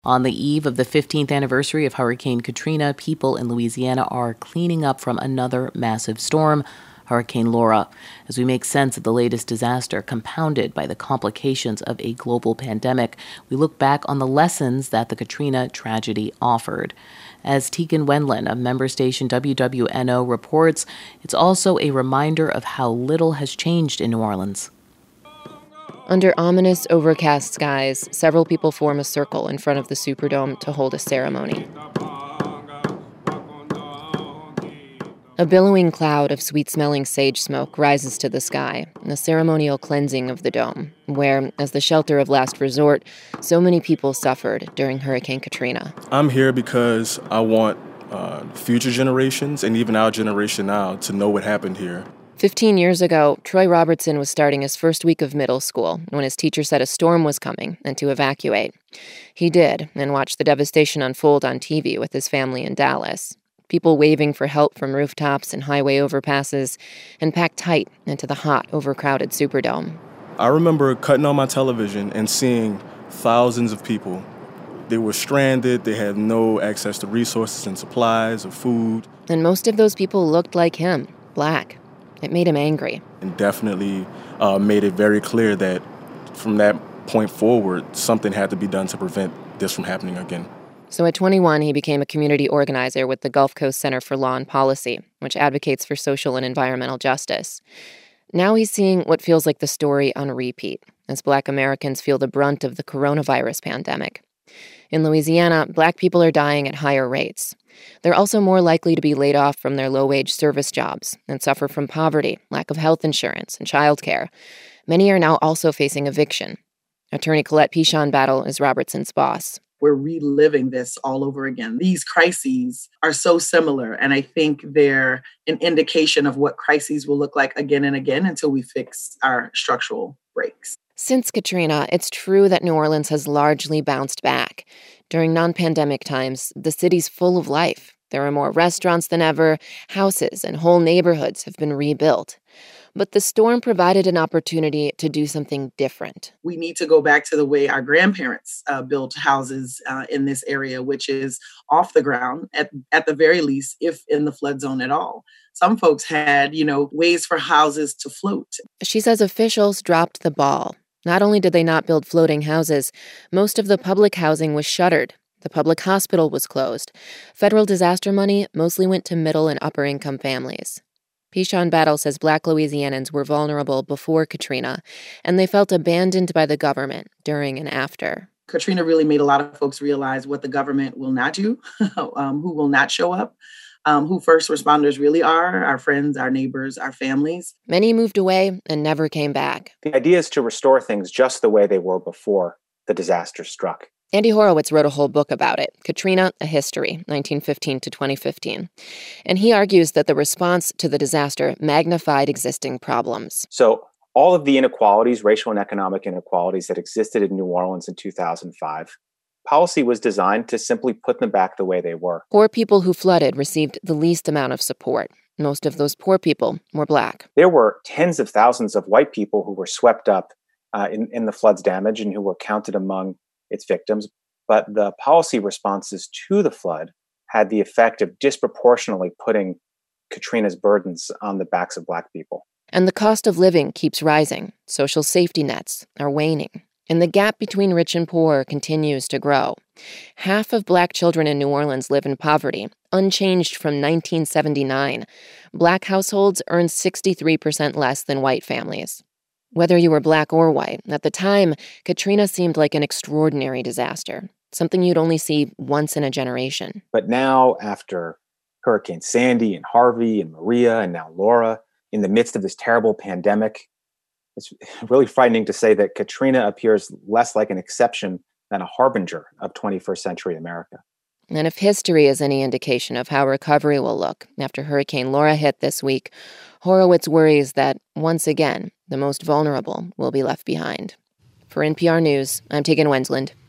On the eve of the 15th anniversary of Hurricane Katrina, people in Louisiana are cleaning up from another massive storm, Hurricane Laura, as we make sense of the latest disaster compounded by the complications of a global pandemic. We look back on the lessons that the Katrina tragedy offered. As Tegan Wendland of member station WWNO reports, it's also a reminder of how little has changed in New Orleans. Under ominous, overcast skies, several people form a circle in front of the Superdome to hold a ceremony. A billowing cloud of sweet-smelling sage smoke rises to the sky, a ceremonial cleansing of the dome, where, as the shelter of last resort, so many people suffered during Hurricane Katrina. I'm here because I want future generations, and even our generation now, to know what happened here. 15 years ago, Troy Robertson was starting his first week of middle school when his teacher said a storm was coming and to evacuate. He did, and watched the devastation unfold on TV with his family in Dallas. People waving for help from rooftops and highway overpasses, and packed tight into the hot, overcrowded Superdome. I remember cutting on my television and seeing thousands of people. They were stranded, they had no access to resources and supplies or food. And most of those people looked like him, black. It made him angry. And definitely made it very clear that from that point forward, something had to be done to prevent this from happening again. So at 21, he became a community organizer with the Gulf Coast Center for Law and Policy, which advocates for social and environmental justice. Now he's seeing what feels like the story on repeat, as Black Americans feel the brunt of the coronavirus pandemic. In Louisiana, Black people are dying at higher rates. They're also more likely to be laid off from their low-wage service jobs and suffer from poverty, lack of health insurance, and childcare. Many are now also facing eviction. Attorney Colette Pichon-Battle is Robertson's boss. We're reliving this all over again. These crises are so similar, and I think they're an indication of what crises will look like again and again until we fix our structural breaks. Since Katrina, it's true that New Orleans has largely bounced back. During non-pandemic times, the city's full of life. There are more restaurants than ever, houses and whole neighborhoods have been rebuilt. But the storm provided an opportunity to do something different. We need to go back to the way our grandparents built houses in this area, which is off the ground, at the very least, if in the flood zone at all. Some folks had, ways for houses to float. She says officials dropped the ball. Not only did they not build floating houses, most of the public housing was shuttered. The public hospital was closed. Federal disaster money mostly went to middle and upper-income families. Pichon-Battle says Black Louisianans were vulnerable before Katrina, and they felt abandoned by the government during and after. Katrina really made a lot of folks realize what the government will not do, who will not show up, who first responders really are, our friends, our neighbors, our families. Many moved away and never came back. The idea is to restore things just the way they were before the disaster struck. Andy Horowitz wrote a whole book about it, Katrina, A History, 1915 to 2015. And he argues that the response to the disaster magnified existing problems. So all of the inequalities, racial and economic inequalities that existed in New Orleans in 2005, policy was designed to simply put them back the way they were. Poor people who flooded received the least amount of support. Most of those poor people were Black. There were tens of thousands of white people who were swept up in the flood's damage and who were counted among its victims, but the policy responses to the flood had the effect of disproportionately putting Katrina's burdens on the backs of Black people. And the cost of living keeps rising. Social safety nets are waning. And the gap between rich and poor continues to grow. Half of Black children in New Orleans live in poverty, unchanged from 1979. Black households earn 63% less than white families. Whether you were Black or white, at the time, Katrina seemed like an extraordinary disaster, something you'd only see once in a generation. But now, after Hurricane Sandy and Harvey and Maria and now Laura, in the midst of this terrible pandemic, it's really frightening to say that Katrina appears less like an exception than a harbinger of 21st century America. And if history is any indication of how recovery will look after Hurricane Laura hit this week, Horowitz worries that, once again, the most vulnerable will be left behind. For NPR News, I'm Tegan Wendland.